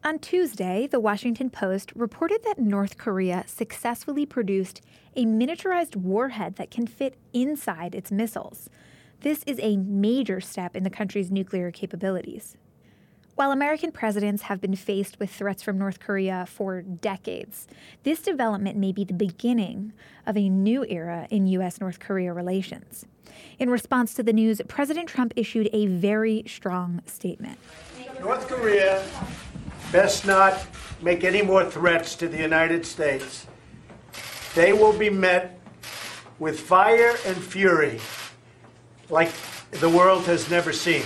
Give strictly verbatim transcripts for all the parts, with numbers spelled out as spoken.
On Tuesday, the Washington Post reported that North Korea successfully produced a miniaturized warhead that can fit inside its missiles. This is a major step in the country's nuclear capabilities. While American presidents have been faced with threats from North Korea for decades, this development may be the beginning of a new era in U S North Korea relations. In response to the news, President Trump issued a very strong statement. North Korea best not make any more threats to the United States. They will be met with fire and fury like the world has never seen.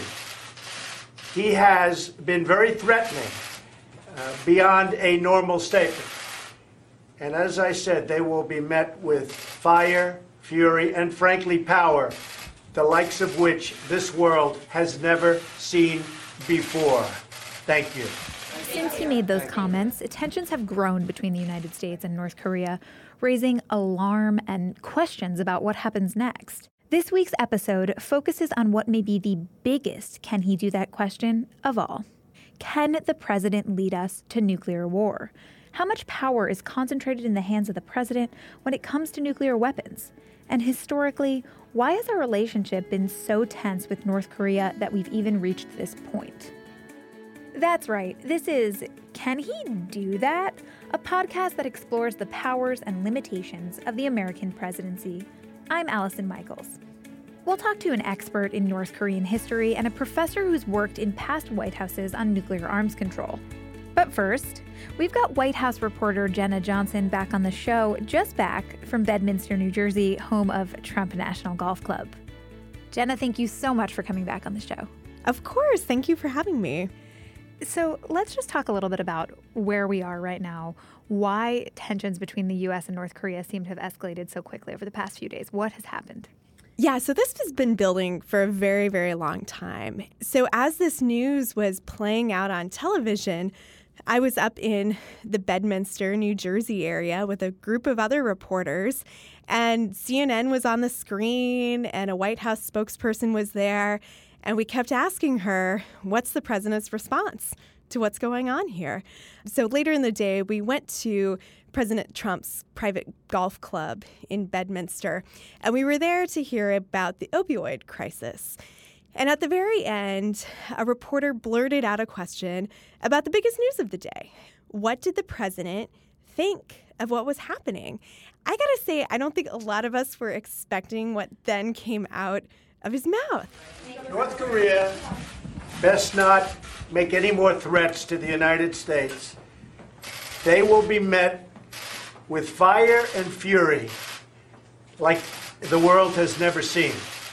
He has been very threatening uh, beyond a normal statement. And as I said, they will be met with fire, fury, and frankly, power, the likes of which this world has never seen before. Thank you. Since he made those comments, tensions have grown between the United States and North Korea, raising alarm and questions about what happens next. This week's episode focuses on what may be the biggest "can he do that" question of all. Can the president lead us to nuclear war? How much power is concentrated in the hands of the president when it comes to nuclear weapons? And historically, why has our relationship been so tense with North Korea that we've even reached this point? That's right. This is Can He Do That? A podcast that explores the powers and limitations of the American presidency. I'm Allison Michaels. We'll talk to an expert in North Korean history and a professor who's worked in past White Houses on nuclear arms control. But first, we've got White House reporter Jenna Johnson back on the show, just back from Bedminster, New Jersey, home of Trump National Golf Club. Jenna, thank you so much for coming back on the show. Of course. Thank you for having me. So let's just talk a little bit about where we are right now, why tensions between the U S and North Korea seem to have escalated so quickly over the past few days. What has happened? Yeah, so this has been building for a very, very long time. So as this news was playing out on television, I was up in the Bedminster, New Jersey area with a group of other reporters, and C N N was on the screen and a White House spokesperson was there. And we kept asking her, what's the president's response to what's going on here? So later in the day, we went to President Trump's private golf club in Bedminster, and we were there to hear about the opioid crisis. And at the very end, a reporter blurted out a question about the biggest news of the day. What did the president think of what was happening? I gotta say, I don't think a lot of us were expecting what then came out of his mouth. North Korea best not make any more threats to the United States. They will be met with fire and fury like the world has never seen.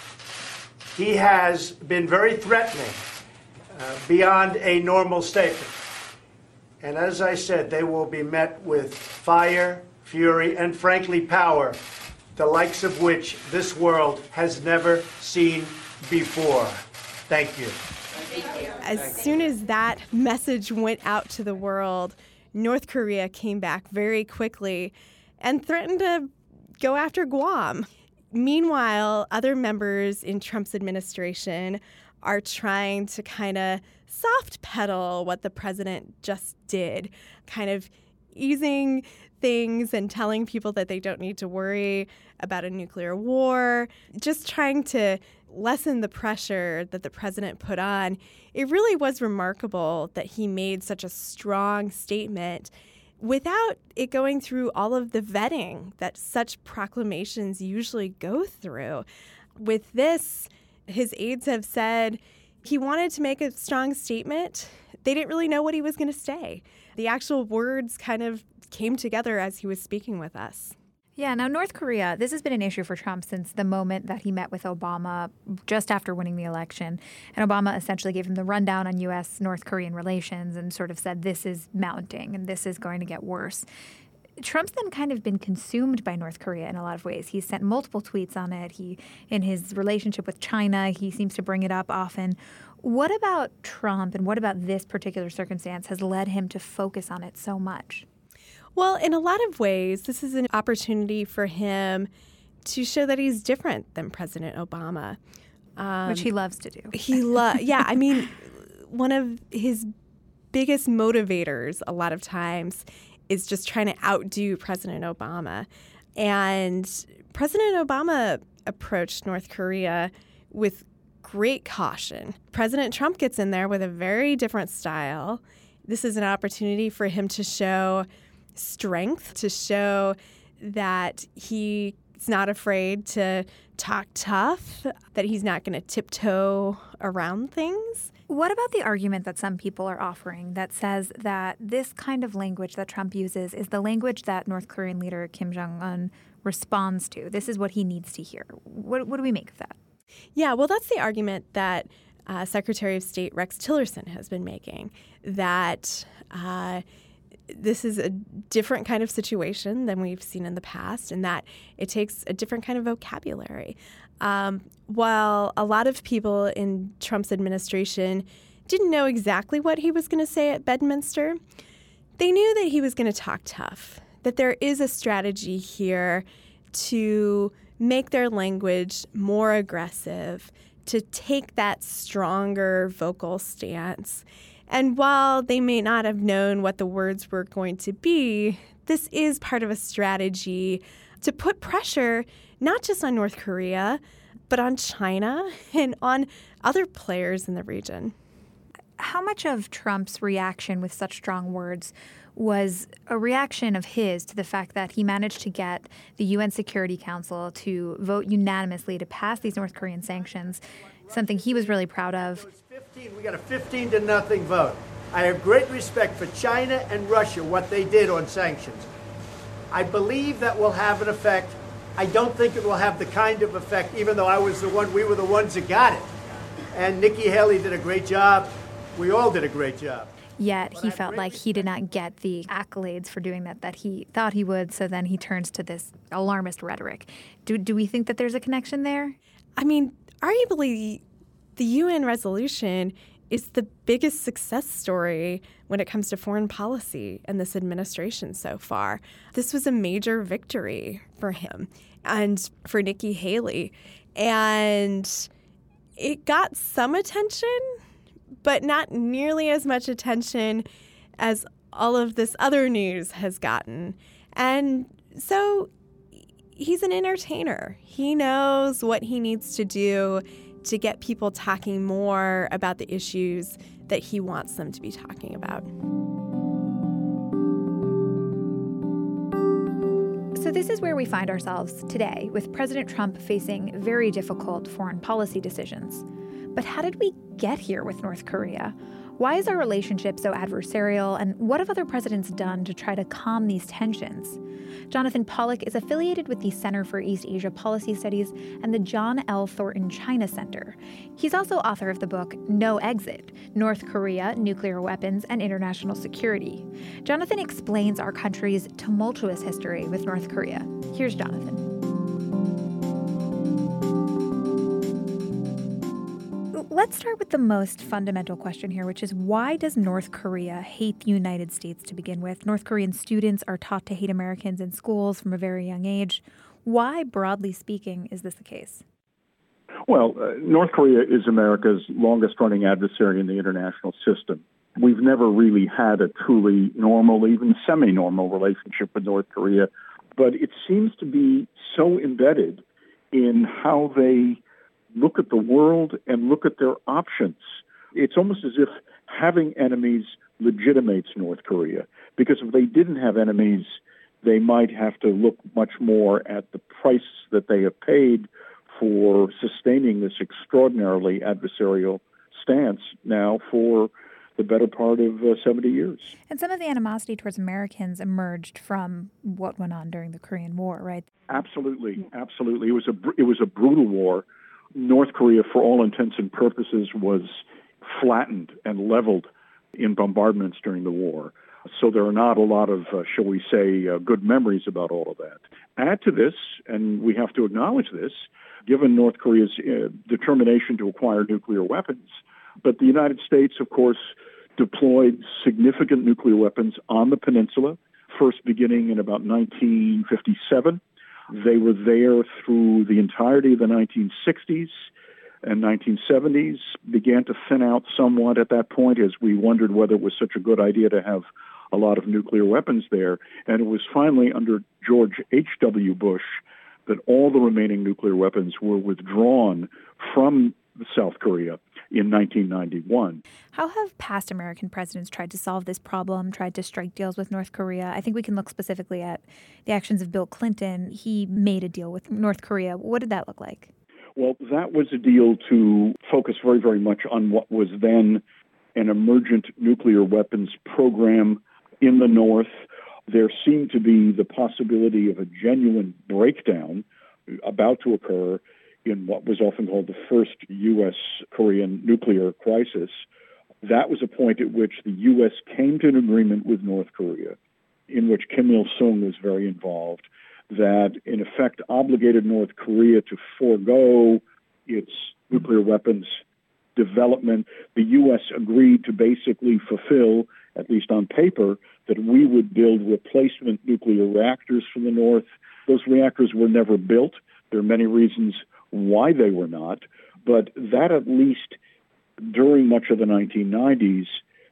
He has been very threatening uh, beyond a normal statement. And as I said, they will be met with fire, fury, and frankly, power, the likes of which this world has never seen before. Thank you. Thank you. As soon as that message went out to the world, North Korea came back very quickly and threatened to go after Guam. Meanwhile, other members in Trump's administration are trying to kind of soft pedal what the president just did, kind of easing things and telling people that they don't need to worry about a nuclear war, just trying to lessen the pressure that the president put on. It really was remarkable that he made such a strong statement without it going through all of the vetting that such proclamations usually go through. With this, his aides have said he wanted to make a strong statement. They didn't really know what he was going to say. The actual words kind of came together as he was speaking with us. Yeah, now North Korea, this has been an issue for Trump since the moment that he met with Obama just after winning the election. And Obama essentially gave him the rundown on U S North Korean relations and sort of said this is mounting and this is going to get worse. Trump's then kind of been consumed by North Korea in a lot of ways. He's sent multiple tweets on it. He, in his relationship with China, he seems to bring it up often. What about Trump and what about this particular circumstance has led him to focus on it so much? Well, in a lot of ways, this is an opportunity for him to show that he's different than President Obama. Um, Which he loves to do. He lo- Yeah, I mean, one of his biggest motivators a lot of times is just trying to outdo President Obama. And President Obama approached North Korea with great caution. President Trump gets in there with a very different style. This is an opportunity for him to show strength, to show that he's not afraid to talk tough, that he's not going to tiptoe around things. What about the argument that some people are offering that says that this kind of language that Trump uses is the language that North Korean leader Kim Jong-un responds to? This is what he needs to hear. What, what do we make of that? Yeah, well, that's the argument that uh, Secretary of State Rex Tillerson has been making, that uh, this is a different kind of situation than we've seen in the past, and that it takes a different kind of vocabulary. Um, while a lot of people in Trump's administration didn't know exactly what he was going to say at Bedminster, they knew that he was going to talk tough, that there is a strategy here to make their language more aggressive, to take that stronger vocal stance. And while they may not have known what the words were going to be, this is part of a strategy to put pressure not just on North Korea, but on China and on other players in the region. How much of Trump's reaction with such strong words was a reaction of his to the fact that he managed to get the U N Security Council to vote unanimously to pass these North Korean sanctions, something he was really proud of? fifteen, we got a fifteen to nothing vote. I have great respect for China and Russia, what they did on sanctions. I believe that will have an effect. I don't think it will have the kind of effect, even though I was the one, we were the ones that got it. And Nikki Haley did a great job. We all did a great job. Yet he felt like he did not get the accolades for doing that that he thought he would, so then he turns to this alarmist rhetoric. Do, do we think that there's a connection there? I mean, arguably, the U N resolution is the biggest success story when it comes to foreign policy in this administration so far. This was a major victory for him and for Nikki Haley. And it got some attention, but not nearly as much attention as all of this other news has gotten. And so he's an entertainer. He knows what he needs to do to get people talking more about the issues that he wants them to be talking about. So this is where we find ourselves today, with President Trump facing very difficult foreign policy decisions. But how did we get here with North Korea? Why is our relationship so adversarial, and what have other presidents done to try to calm these tensions? Jonathan Pollock is affiliated with the Center for East Asia Policy Studies and the John L. Thornton China Center. He's also author of the book No Exit: North Korea, Nuclear Weapons, and International Security. Jonathan explains our country's tumultuous history with North Korea. Here's Jonathan. Let's start with the most fundamental question here, which is why does North Korea hate the United States to begin with? North Korean students are taught to hate Americans in schools from a very young age. Why, broadly speaking, is this the case? Well, uh, North Korea is America's longest-running adversary in the international system. We've never really had a truly normal, even semi-normal relationship with North Korea, but it seems to be so embedded in how they look at the world and look at their options. It's almost as if having enemies legitimates North Korea, because if they didn't have enemies, they might have to look much more at the price that they have paid for sustaining this extraordinarily adversarial stance now for the better part of uh, seventy years. And some of the animosity towards Americans emerged from what went on during the Korean War, right? Absolutely, absolutely. It was a it was a brutal war. North Korea, for all intents and purposes, was flattened and leveled in bombardments during the war. So there are not a lot of, uh, shall we say, uh, good memories about all of that. Add to this, and we have to acknowledge this, given North Korea's uh, determination to acquire nuclear weapons, but the United States, of course, deployed significant nuclear weapons on the peninsula, first beginning in about nineteen fifty-seven. They were there through the entirety of the nineteen sixties. and nineteen seventies began to thin out somewhat at that point as we wondered whether it was such a good idea to have a lot of nuclear weapons there. And it was finally under George H W. Bush that all the remaining nuclear weapons were withdrawn from South Korea in nineteen ninety-one. How have past American presidents tried to solve this problem, tried to strike deals with North Korea? I think we can look specifically at the actions of Bill Clinton. He made a deal with North Korea. What did that look like? Well, that was a deal to focus very, very much on what was then an emergent nuclear weapons program in the North. There seemed to be the possibility of a genuine breakdown about to occur in what was often called the first U S Korean nuclear crisis. That was a point at which the U S came to an agreement with North Korea, in which Kim Il-sung was very involved, that in effect obligated North Korea to forego its nuclear weapons development. The U S agreed to basically fulfill, at least on paper, that we would build replacement nuclear reactors for the North. Those reactors were never built. There are many reasons why they were not, but that at least during much of the nineteen nineties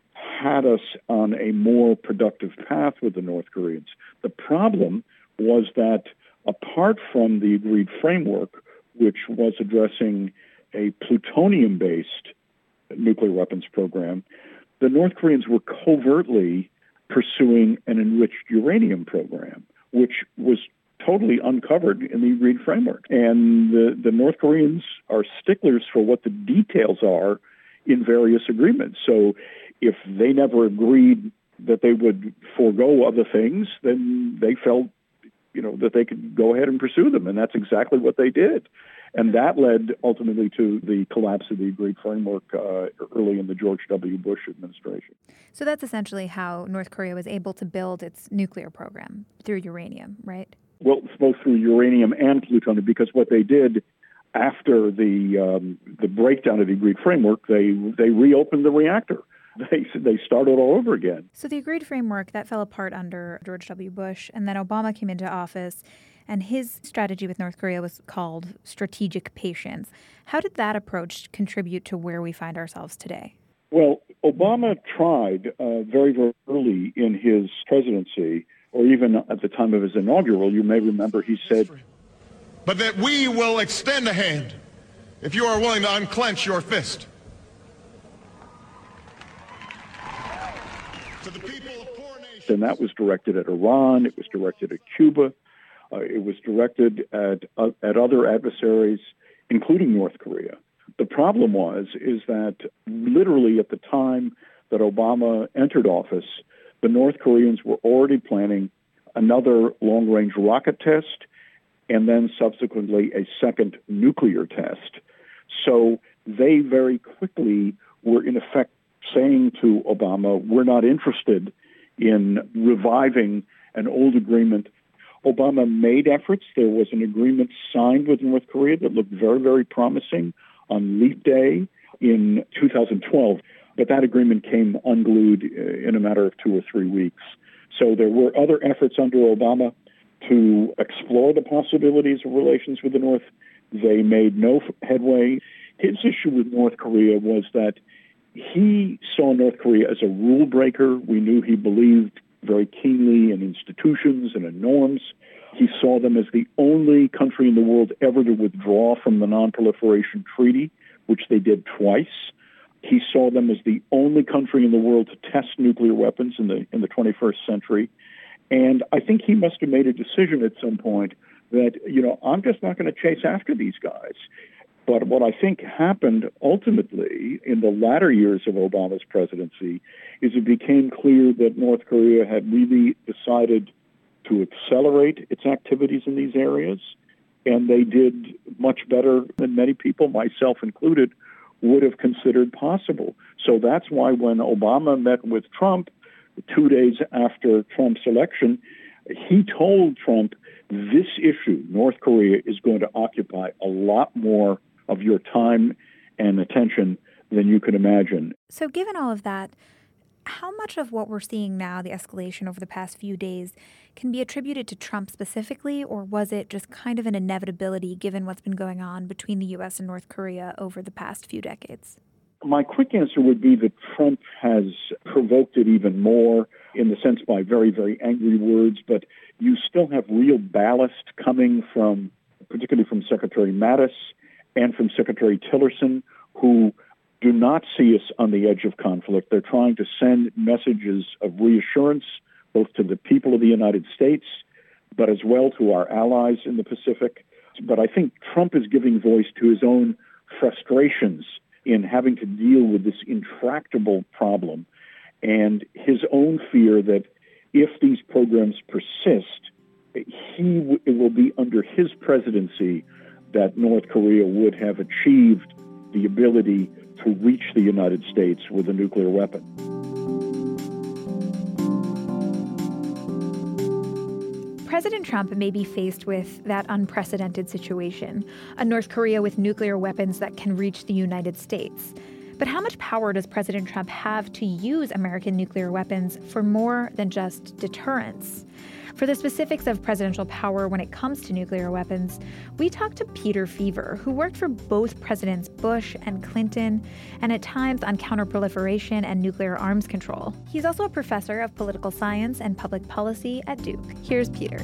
had us on a more productive path with the North Koreans. The problem was that apart from the agreed framework, which was addressing a plutonium-based nuclear weapons program, the North Koreans were covertly pursuing an enriched uranium program, which was totally uncovered in the agreed framework. And the, the North Koreans are sticklers for what the details are in various agreements. So if they never agreed that they would forego other things, then they felt, you know, that they could go ahead and pursue them. And that's exactly what they did. And that led ultimately to the collapse of the agreed framework uh, early in the George W. Bush administration. So that's essentially how North Korea was able to build its nuclear program, through uranium, right? Well, it's both through uranium and plutonium, because what they did after the um, the breakdown of the agreed framework, they they reopened the reactor. They they started all over again. So the agreed framework, that fell apart under George W. Bush, and then Obama came into office, and his strategy with North Korea was called strategic patience. How did that approach contribute to where we find ourselves today? Well, Obama tried uh, very, very early in his presidency, or even at the time of his inaugural, you may remember he said, but that we will extend a hand if you are willing to unclench your fist. To the people of four nations. And that was directed at Iran, it was directed at Cuba, uh, it was directed at, uh, at other adversaries, including North Korea. The problem was, is that literally at the time that Obama entered office, the North Koreans were already planning another long-range rocket test and then subsequently a second nuclear test. So they very quickly were in effect saying to Obama, we're not interested in reviving an old agreement. Obama made efforts. There was an agreement signed with North Korea that looked very, very promising on Leap Day in two thousand twelve. But that agreement came unglued in a matter of two or three weeks. So there were other efforts under Obama to explore the possibilities of relations with the North. They made no headway. His issue with North Korea was that he saw North Korea as a rule breaker. We knew he believed very keenly in institutions and in norms. He saw them as the only country in the world ever to withdraw from the Non-Proliferation Treaty, which they did twice. He saw them as the only country in the world to test nuclear weapons in the in the twenty-first century. And I think he must have made a decision at some point that, you know, I'm just not going to chase after these guys. But what I think happened ultimately in the latter years of Obama's presidency is it became clear that North Korea had really decided to accelerate its activities in these areas. And they did much better than many people, myself included, would have considered possible. So that's why when Obama met with Trump two days after Trump's election, he told Trump, this issue, North Korea, is going to occupy a lot more of your time and attention than you can imagine. So given all of that, how much of what we're seeing now, the escalation over the past few days, can be attributed to Trump specifically, or was it just kind of an inevitability given what's been going on between the U S and North Korea over the past few decades? My quick answer would be that Trump has provoked it even more, in the sense by very, very angry words, but you still have real ballast coming from, particularly from Secretary Mattis and from Secretary Tillerson, who do not see us on the edge of conflict. They're trying to send messages of reassurance, both to the people of the United States, but as well to our allies in the Pacific. But I think Trump is giving voice to his own frustrations in having to deal with this intractable problem, and his own fear that if these programs persist, he w- it will be under his presidency that North Korea would have achieved the ability to reach the United States with a nuclear weapon. President Trump may be faced with that unprecedented situation, a North Korea with nuclear weapons that can reach the United States. But how much power does President Trump have to use American nuclear weapons for more than just deterrence? For the specifics of presidential power when it comes to nuclear weapons, we talked to Peter Feaver, who worked for both Presidents Bush and Clinton, and at times on counterproliferation and nuclear arms control. He's also a professor of political science and public policy at Duke. Here's Peter.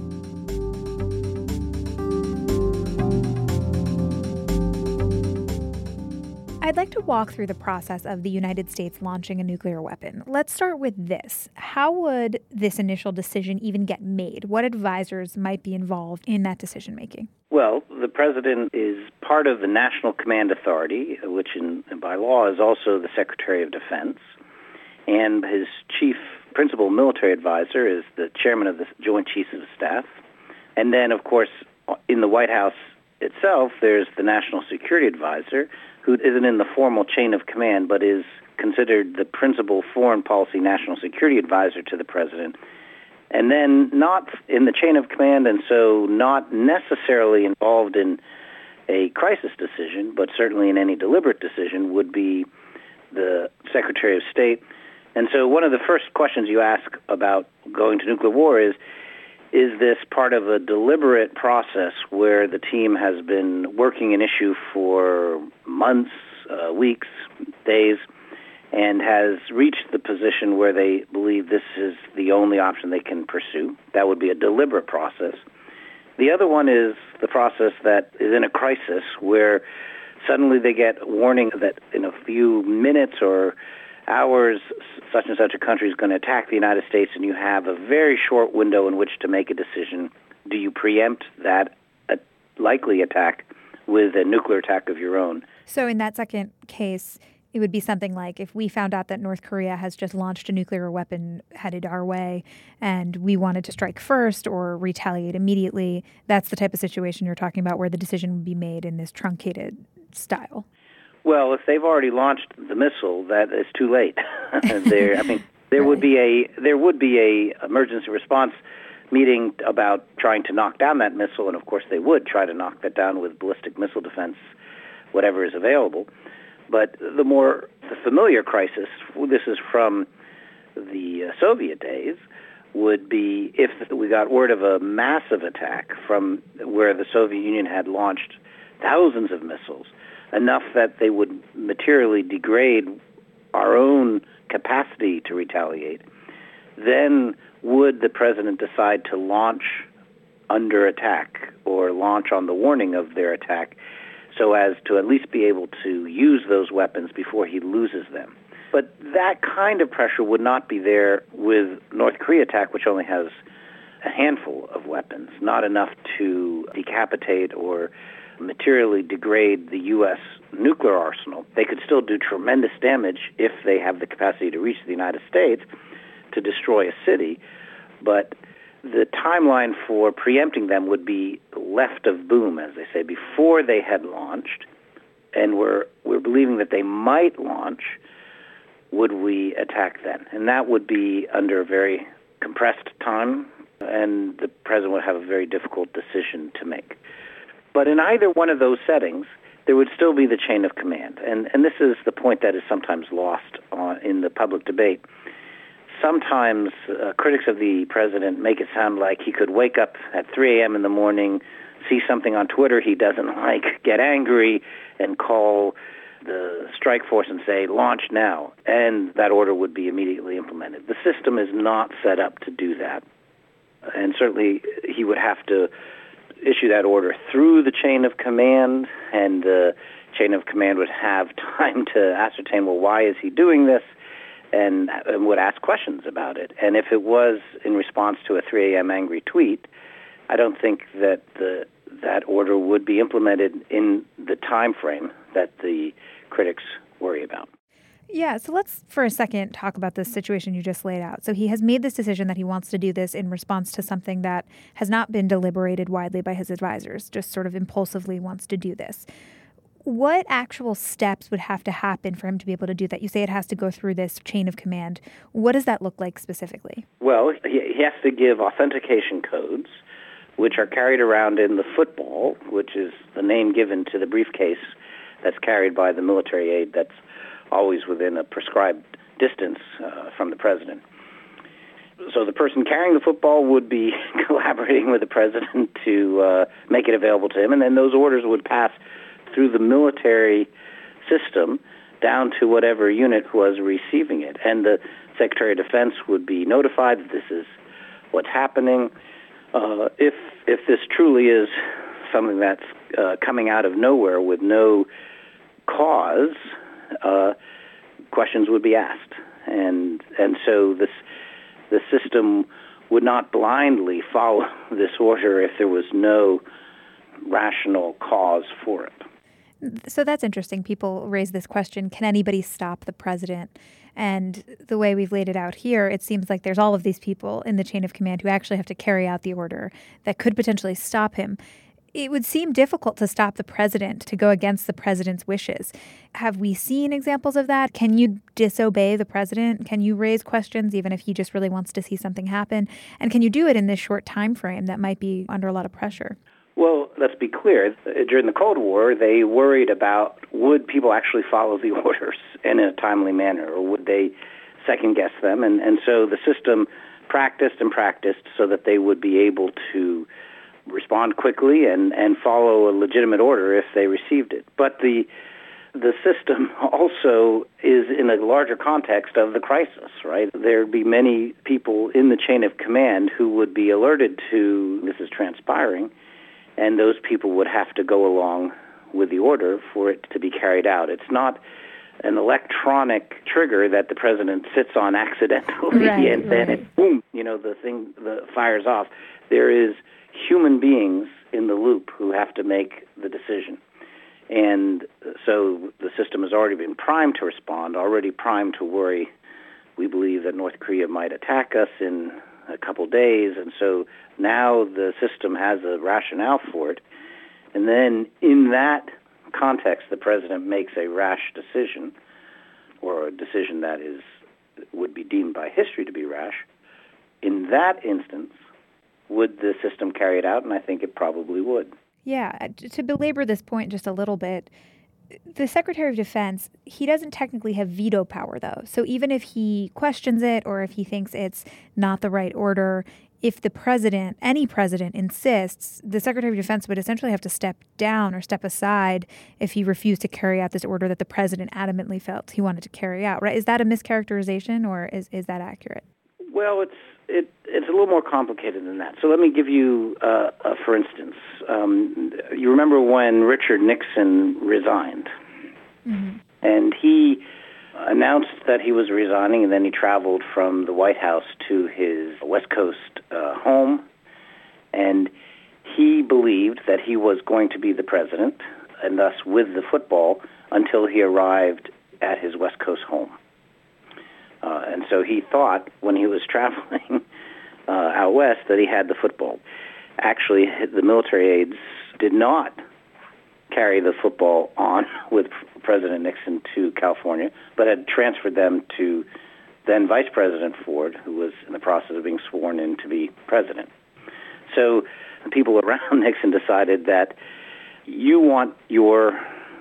I'd like to walk through the process of the United States launching a nuclear weapon. Let's start with this. How would this initial decision even get made? What advisors might be involved in that decision-making? Well, the president is part of the National Command Authority, which in, by law is also the Secretary of Defense. And his chief principal military advisor is the chairman of the Joint Chiefs of Staff. And then, of course, in the White House itself, there's the National Security Advisor, who isn't in the formal chain of command, but is considered the principal foreign policy national security advisor to the president. And then not in the chain of command, and so not necessarily involved in a crisis decision, but certainly in any deliberate decision, would be the Secretary of State. And so one of the first questions you ask about going to nuclear war is, is this part of a deliberate process where the team has been working an issue for months, uh, weeks, days, and has reached the position where they believe this is the only option they can pursue? That would be a deliberate process. The other one is the process that is in a crisis where suddenly they get warning that in a few minutes or hours, such and such a country is going to attack the United States, and you have a very short window in which to make a decision. Do you preempt that uh, likely attack with a nuclear attack of your own? So in that second case, it would be something like if we found out that North Korea has just launched a nuclear weapon headed our way and we wanted to strike first or retaliate immediately, that's the type of situation you're talking about where the decision would be made in this truncated style. Well, if they've already launched the missile, that is too late. there, I mean, there right. would be a there would be a emergency response meeting about trying to knock down that missile, and of course they would try to knock that down with ballistic missile defense, whatever is available. But the more the familiar crisis, this is from the uh, Soviet days, would be if we got word of a massive attack from where the Soviet Union had launched thousands of missiles, enough that they would materially degrade our own capacity to retaliate. Then would the president decide to launch under attack or launch on the warning of their attack so as to at least be able to use those weapons before he loses them? But that kind of pressure would not be there with North Korea attack, which only has a handful of weapons, not enough to decapitate or materially degrade the U S nuclear arsenal. They could still do tremendous damage if they have the capacity to reach the United States to destroy a city, but the timeline for preempting them would be left of boom, as they say, before they had launched, and we're, we're believing that they might launch. Would we attack then? And that would be under a very compressed time, and the president would have a very difficult decision to make. But in either one of those settings, there would still be the chain of command. And, and this is the point that is sometimes lost on, in the public debate. Sometimes uh, critics of the president make it sound like he could wake up at three a.m. in the morning, see something on Twitter he doesn't like, get angry, and call the strike force and say, launch now, and that order would be immediately implemented. The system is not set up to do that. And certainly he would have to issue that order through the chain of command, and the chain of command would have time to ascertain, well, why is he doing this? And, and would ask questions about it. And if it was in response to a three a.m. angry tweet, I don't think that the, that order would be implemented in the time frame that the critics worry about. Yeah, so let's for a second talk about this situation you just laid out. So he has made this decision that he wants to do this in response to something that has not been deliberated widely by his advisors, just sort of impulsively wants to do this. What actual steps would have to happen for him to be able to do that? You say it has to go through this chain of command. What does that look like specifically? Well, he, he has to give authentication codes, which are carried around in the football, which is the name given to the briefcase that's carried by the military aide that's always within a prescribed distance uh, from the president. So the person carrying the football would be collaborating with the president to uh, make it available to him, and then those orders would pass through the military system down to whatever unit was receiving it. And the Secretary of Defense would be notified that this is what's happening. Uh, if if this truly is something that's uh, coming out of nowhere with no cause, uh, questions would be asked. And and so this the system would not blindly follow this order if there was no rational cause for it. So that's interesting. People raise this question, can anybody stop the president? And the way we've laid it out here, it seems like there's all of these people in the chain of command who actually have to carry out the order that could potentially stop him. It would seem difficult to stop the president, to go against the president's wishes. Have we seen examples of that? Can you disobey the president? Can you raise questions even if he just really wants to see something happen? And can you do it in this short time frame that might be under a lot of pressure? Well, let's be clear. During the Cold War, they worried about would people actually follow the orders in a timely manner, or would they second-guess them? And, and so the system practiced and practiced so that they would be able to respond quickly and, and follow a legitimate order if they received it. But the the system also is in a larger context of the crisis, right? There'd be many people in the chain of command who would be alerted to this is transpiring, and those people would have to go along with the order for it to be carried out. It's not an electronic trigger that the president sits on accidentally right, and then right. it, boom, you know, the thing the fires off. There is human beings in the loop who have to make the decision. And so the system has already been primed to respond, already primed to worry. We believe that North Korea might attack us in a couple days, and so now the system has a rationale for it. And then in that context, the president makes a rash decision, or a decision that is would be deemed by history to be rash. In that instance, would the system carry it out? And I think it probably would. Yeah. To belabor this point just a little bit, the Secretary of Defense, he doesn't technically have veto power, though. So even if he questions it or if he thinks it's not the right order, if the president, any president, insists, the Secretary of Defense would essentially have to step down or step aside if he refused to carry out this order that the president adamantly felt he wanted to carry out, right? Is that a mischaracterization, or is, is that accurate? Well, it's it, it's a little more complicated than that. So let me give you, uh, a, for instance, um, you remember when Richard Nixon resigned, mm-hmm. and he announced that he was resigning, and then he traveled from the White House to his West Coast uh, home, and he believed that he was going to be the president, and thus with the football, until he arrived at his West Coast home. Uh, and so he thought when he was traveling uh, out west that he had the football. Actually, the military aides did not carry the football on with President Nixon to California, but had transferred them to then Vice President Ford, who was in the process of being sworn in to be president. So the people around Nixon decided that you want your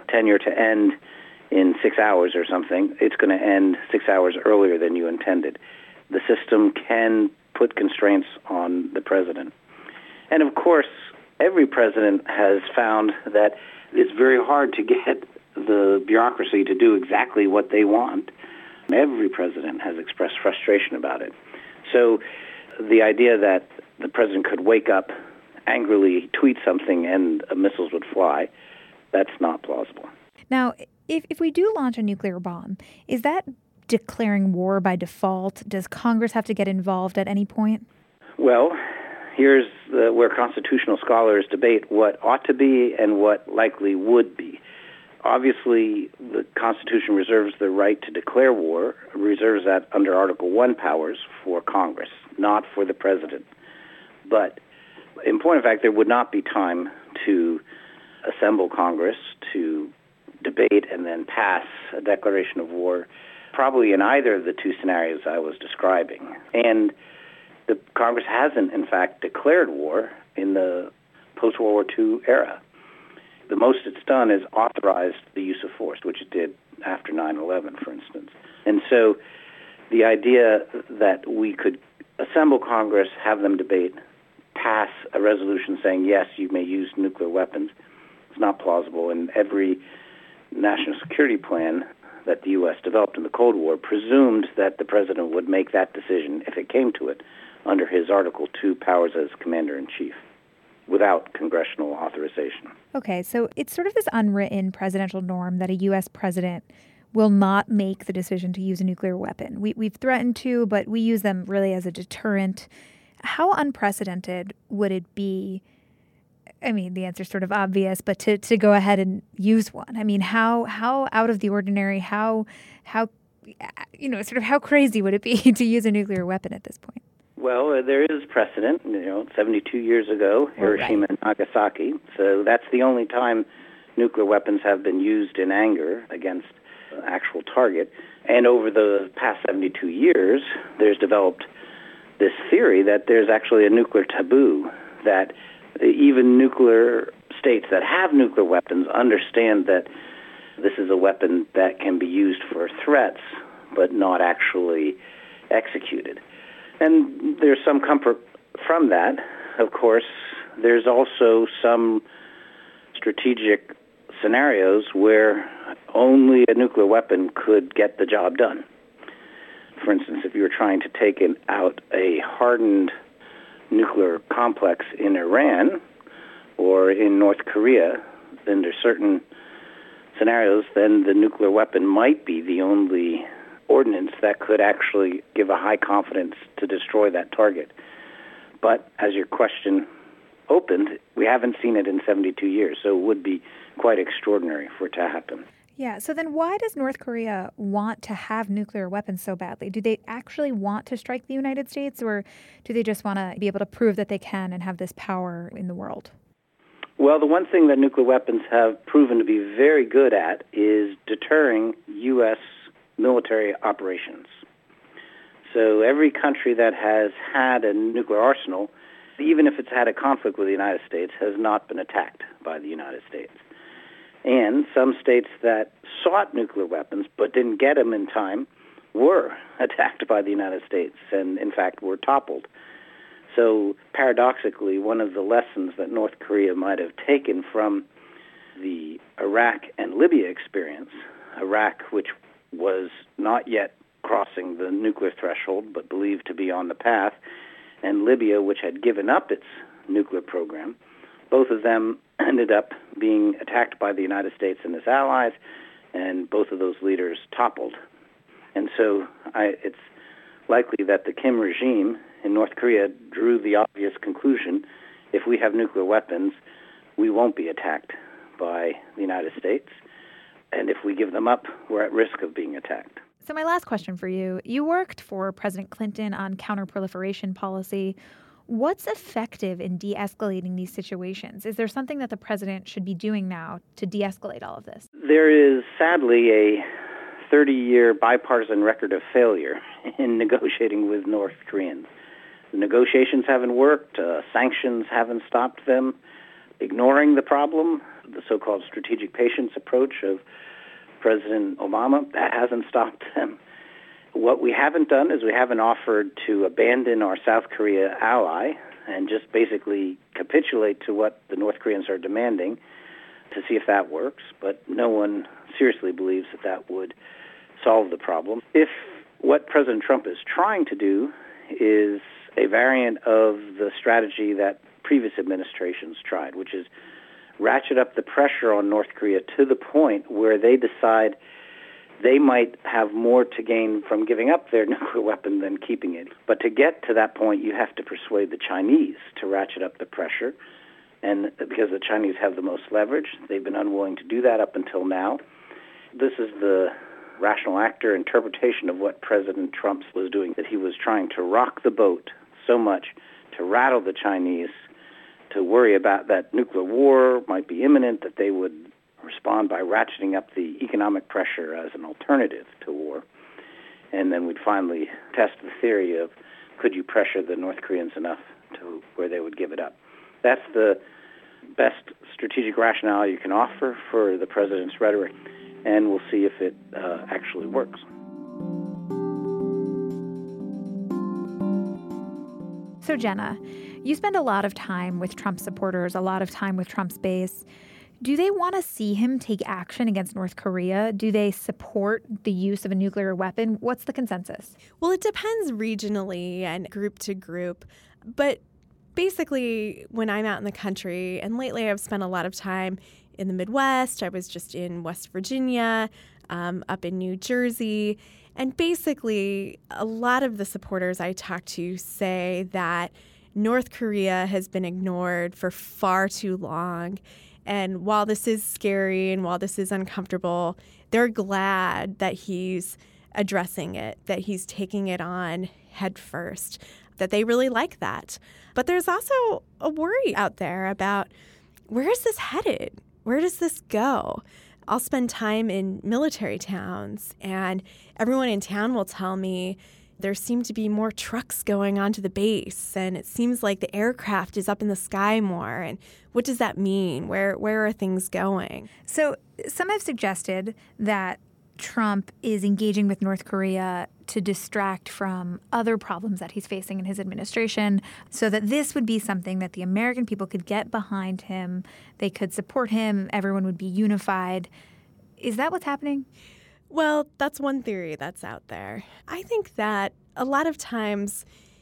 tenure to end in six hours or something, it's going to end six hours earlier than you intended. The system can put constraints on the president. And of course, every president has found that it's very hard to get the bureaucracy to do exactly what they want. Every president has expressed frustration about it. So the idea that the president could wake up, angrily tweet something, and missiles would fly, that's not plausible. Now, if, if we do launch a nuclear bomb, is that declaring war by default? Does Congress have to get involved at any point? Well, here's the, where constitutional scholars debate what ought to be and what likely would be. Obviously, the Constitution reserves the right to declare war, reserves that under Article one powers for Congress, not for the president. But in point of fact, there would not be time to assemble Congress to debate and then pass a declaration of war, probably in either of the two scenarios I was describing. And the Congress hasn't, in fact, declared war in the post-World War Two era. The most it's done is authorized the use of force, which it did after nine eleven, for instance. And so the idea that we could assemble Congress, have them debate, pass a resolution saying, yes, you may use nuclear weapons, is not plausible. And every national security plan that the U S developed in the Cold War presumed that the president would make that decision, if it came to it, under his Article two powers as commander-in-chief, without congressional authorization. Okay, so it's sort of this unwritten presidential norm that a U S president will not make the decision to use a nuclear weapon. We, we've threatened to, but we use them really as a deterrent. How unprecedented would it be? I mean, the answer's sort of obvious, but to, to go ahead and use one. I mean, how how out of the ordinary, how how you know, sort of how crazy would it be to use a nuclear weapon at this point? Well, uh, there is precedent. You know, seventy-two years ago, Hiroshima right. and Nagasaki. So that's the only time nuclear weapons have been used in anger against an actual target. And over the past seventy-two years, there's developed this theory that there's actually a nuclear taboo, that even nuclear states that have nuclear weapons understand that this is a weapon that can be used for threats, but not actually executed. And there's some comfort from that. Of course, there's also some strategic scenarios where only a nuclear weapon could get the job done. For instance, if you were trying to take out a hardened nuclear complex in Iran or in North Korea, then there's certain scenarios, then the nuclear weapon might be the only ordinance that could actually give a high confidence to destroy that target. But as your question opened, we haven't seen it in seventy-two years, so it would be quite extraordinary for it to happen. Yeah, so then why does North Korea want to have nuclear weapons so badly? Do they actually want to strike the United States, or do they just want to be able to prove that they can and have this power in the world? Well, the one thing that nuclear weapons have proven to be very good at is deterring U S military operations. So every country that has had a nuclear arsenal, even if it's had a conflict with the United States, has not been attacked by the United States. And some states that sought nuclear weapons but didn't get them in time were attacked by the United States and, in fact, were toppled. So paradoxically, one of the lessons that North Korea might have taken from the Iraq and Libya experience, Iraq, which was not yet crossing the nuclear threshold but believed to be on the path, and Libya, which had given up its nuclear program, both of them ended up being attacked by the United States and its allies, and both of those leaders toppled. And so I, it's likely that the Kim regime in North Korea drew the obvious conclusion, if we have nuclear weapons, we won't be attacked by the United States. And if we give them up, we're at risk of being attacked. So my last question for you, you worked for President Clinton on counterproliferation policy. What's effective in de-escalating these situations? Is there something that the president should be doing now to de-escalate all of this? There is sadly a thirty-year bipartisan record of failure in negotiating with North Koreans. The negotiations haven't worked. Uh, sanctions haven't stopped them. Ignoring the problem the so-called strategic patience approach of President Obama. That hasn't stopped them. What we haven't done is we haven't offered to abandon our South Korea ally and just basically capitulate to what the North Koreans are demanding to see if that works. But no one seriously believes that that would solve the problem. If what President Trump is trying to do is a variant of the strategy that previous administrations tried, which is ratchet up the pressure on North Korea to the point where they decide they might have more to gain from giving up their nuclear weapon than keeping it. But to get to that point, you have to persuade the Chinese to ratchet up the pressure. And because the Chinese have the most leverage, they've been unwilling to do that up until now. This is the rational actor interpretation of what President Trump was doing, that he was trying to rock the boat so much to rattle the Chinese, to worry about that nuclear war might be imminent, that they would respond by ratcheting up the economic pressure as an alternative to war. And then we'd finally test the theory of, could you pressure the North Koreans enough to where they would give it up? That's the best strategic rationale you can offer for the president's rhetoric, and we'll see if it uh, actually works. So, Jenna, you spend a lot of time with Trump supporters, a lot of time with Trump's base. Do they want to see him take action against North Korea? Do they support the use of a nuclear weapon? What's the consensus? Well, it depends regionally and group to group. But basically, when I'm out in the country, and lately I've spent a lot of time in the Midwest, I was just in West Virginia, um, up in New Jersey, and basically a lot of the supporters I talk to say that North Korea has been ignored for far too long. And while this is scary and while this is uncomfortable, they're glad that he's addressing it, that he's taking it on head first, that they really like that. But there's also a worry out there about, where is this headed? Where does this go? I'll spend time in military towns, and everyone in town will tell me there seem to be more trucks going onto the base, and it seems like the aircraft is up in the sky more. And what does that mean? Where where are things going? So some have suggested that Trump is engaging with North Korea to distract from other problems that he's facing in his administration, so that this would be something that the American people could get behind him. They could support him. Everyone would be unified. Is that what's happening? Well, that's one theory that's out there. I think that a lot of times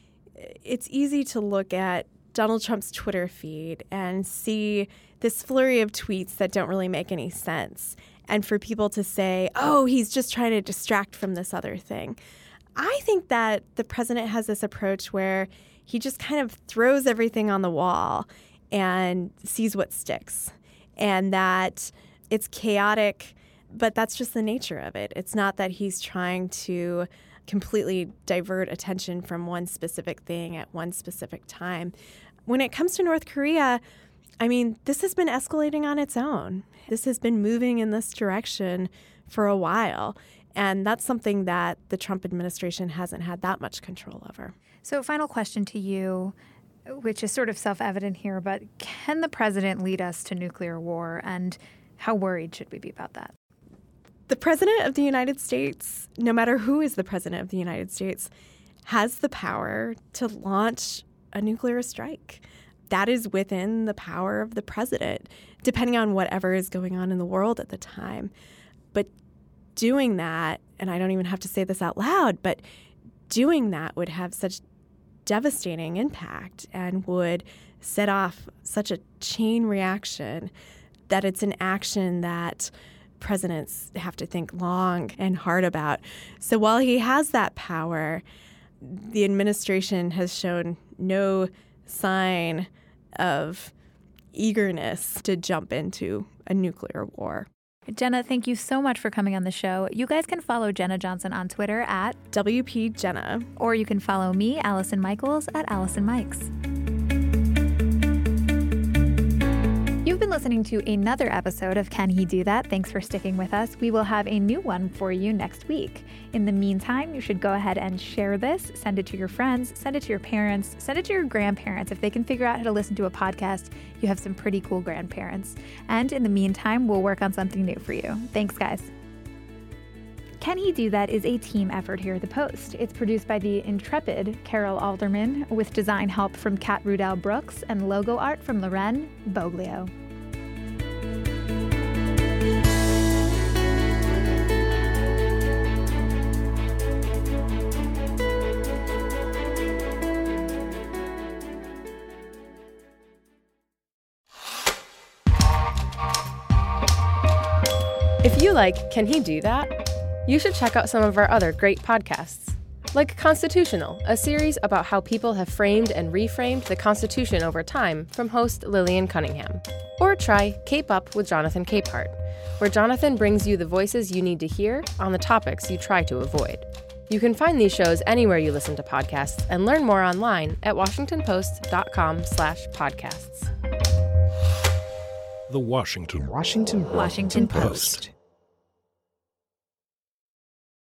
it's easy to look at Donald Trump's Twitter feed and see this flurry of tweets that don't really make any sense, and for people to say, oh, he's just trying to distract from this other thing. I think that the president has this approach where he just kind of throws everything on the wall and sees what sticks, and that it's chaotic, but that's just the nature of it. It's not that he's trying to completely divert attention from one specific thing at one specific time. When it comes to North Korea, I mean, this has been escalating on its own. This has been moving in this direction for a while. And that's something that the Trump administration hasn't had that much control over. So final question to you, which is sort of self-evident here, but can the president lead us to nuclear war? And how worried should we be about that? The president of the United States, no matter who is the president of the United States, has the power to launch a nuclear strike. That is within the power of the president, depending on whatever is going on in the world at the time. But doing that, and I don't even have to say this out loud, but doing that would have such devastating impact and would set off such a chain reaction that it's an action that presidents have to think long and hard about. So while he has that power, the administration has shown no sign of eagerness to jump into a nuclear war. Jenna, thank you so much for coming on the show. You guys can follow Jenna Johnson on Twitter at W P Jenna. Or you can follow me, Allison Michaels, at Allison Mikes. You You've been listening to another episode of Can He Do That? Thanks for sticking with us. We will have a new one for you next week. In the meantime, you should go ahead and share this, send it to your friends, send it to your parents, send it to your grandparents. If they can figure out how to listen to a podcast, you have some pretty cool grandparents. And in the meantime, we'll work on something new for you. Thanks, guys. Can He Do That is a team effort here at The Post. It's produced by the intrepid Carol Alderman, with design help from Kat Rudell Brooks and logo art from Loren Boglio. If you like Can He Do That?, you should check out some of our other great podcasts, like Constitutional, a series about how people have framed and reframed the Constitution over time, from host Lillian Cunningham. Or try Cape Up with Jonathan Capehart, where Jonathan brings you the voices you need to hear on the topics you try to avoid. You can find these shows anywhere you listen to podcasts and learn more online at washingtonpost.com slash podcasts. The Washington Washington Washington Post. Post.